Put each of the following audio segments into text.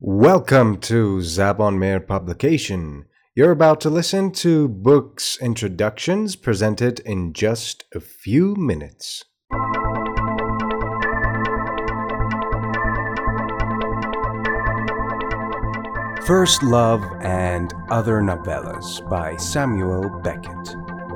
Welcome to Zabon Meir Publication. You're about to listen to books introductions presented in just a few minutes. First Love and Other Novellas by Samuel Beckett.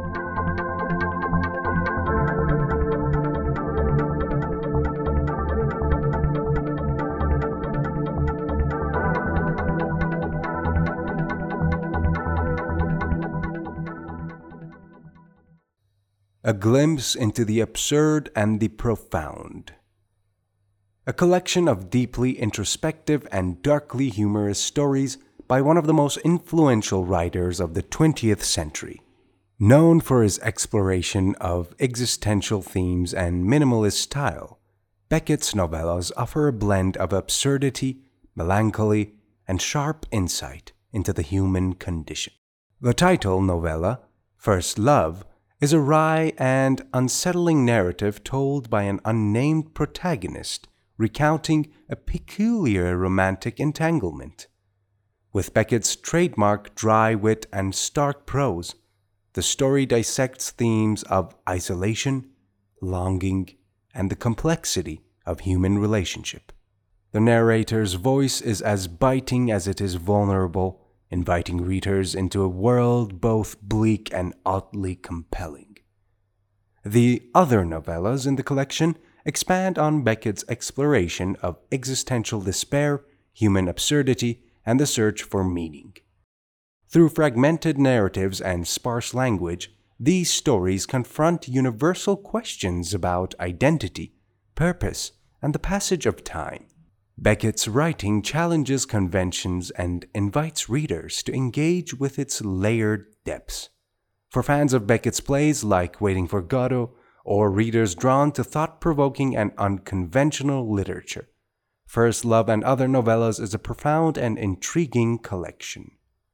A Glimpse into the Absurd and the Profound. A collection of deeply introspective and darkly humorous stories by one of the most influential writers of the 20th century. Known for his exploration of existential themes and minimalist style, Beckett's novellas offer a blend of absurdity, melancholy, and sharp insight into the human condition. The title novella, First Love, is a wry and unsettling narrative told by an unnamed protagonist recounting a peculiar romantic entanglement. With Beckett's trademark dry wit and stark prose, the story dissects themes of isolation, longing, and the complexity of human relationship. The narrator's voice is as biting as it is vulnerable, inviting readers into a world both bleak and oddly compelling. The other novellas in the collection expand on Beckett's exploration of existential despair, human absurdity, and the search for meaning. Through fragmented narratives and sparse language, these stories confront universal questions about identity, purpose, and the passage of time. Beckett's writing challenges conventions and invites readers to engage with its layered depths. For fans of Beckett's plays like Waiting for Godot, or readers drawn to thought-provoking and unconventional literature, First Love and Other Novellas is a profound and intriguing collection.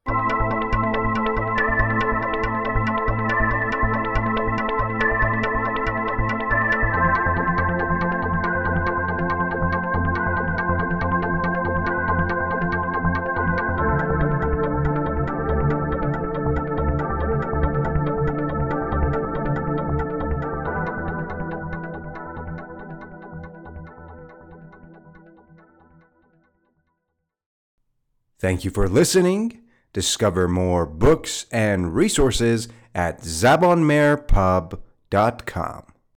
Thank you for listening. Discover more books and resources at zabonmeirpub.com.